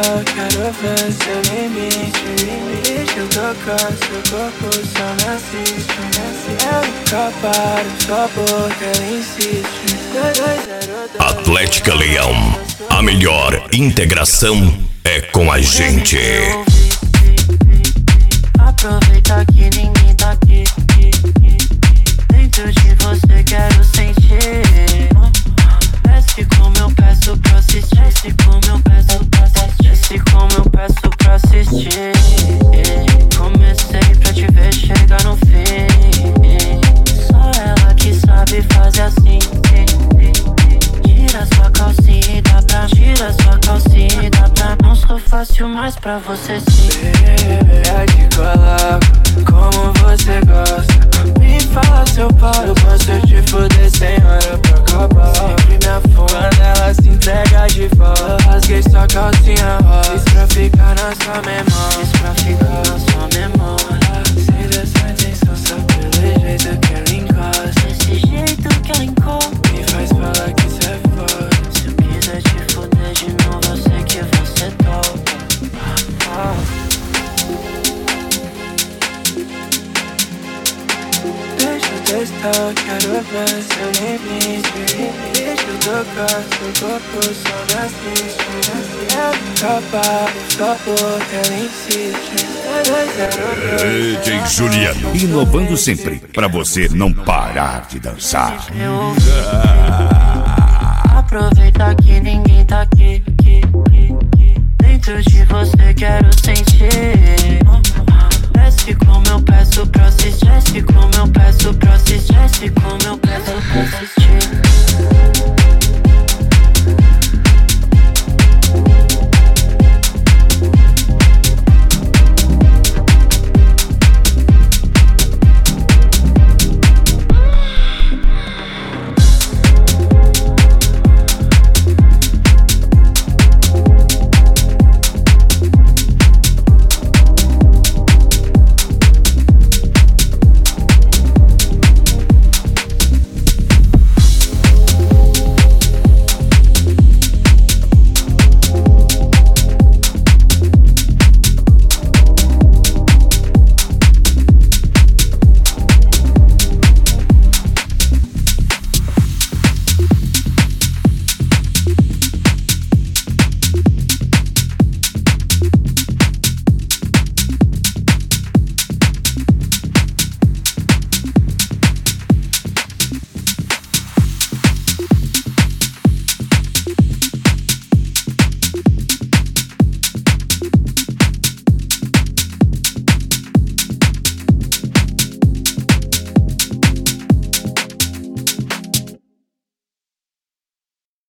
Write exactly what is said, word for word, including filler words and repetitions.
testa, quero ver seu limite. Deixa eu tocar seu corpo, só me assiste. Eu nunca paro, só porque ela insiste. Atlética Leão, a melhor integração é com a gente. Aproveita que ninguém tá aqui. Dentro de você quero sentir. Desce como eu peço pra assistir. Desce como eu peço pra assistir. Desce como eu peço pra assistir. Comecei pra te ver chegar no fim. Só ela que sabe fazer assim. Tira sua calcinha e dá pra. Tira sua calcinha e dá pra. Não sou fácil mais pra você sim. É de coloco como você gosta. Me fala seu pau, eu posso te foder sem hora pra acabar. Sempre me afunda quando ela se entrega de volta. Eu rasguei sua calcinha rosa. Fiz pra ficar na sua memória. Fiz pra ficar na sua memória. Sei dessa intenção só pelo jeito que ela encosta. Desse jeito que ela encosta me faz falar que isso é foda. Se eu quiser te foder de novo, eu sei que você topa. Ah. Testa, quero ver seu limite. Deixa eu tocar seu corpo, só me assiste. Eu nunca paro, só porque ela insiste. D J Juliano, inovando sempre, pra você não parar de dançar. Aproveita que ninguém tá aqui. Dentro de você quero sentir. Desce como eu peço pra assistir. Desce como eu peço pra assistir. Desce como eu peço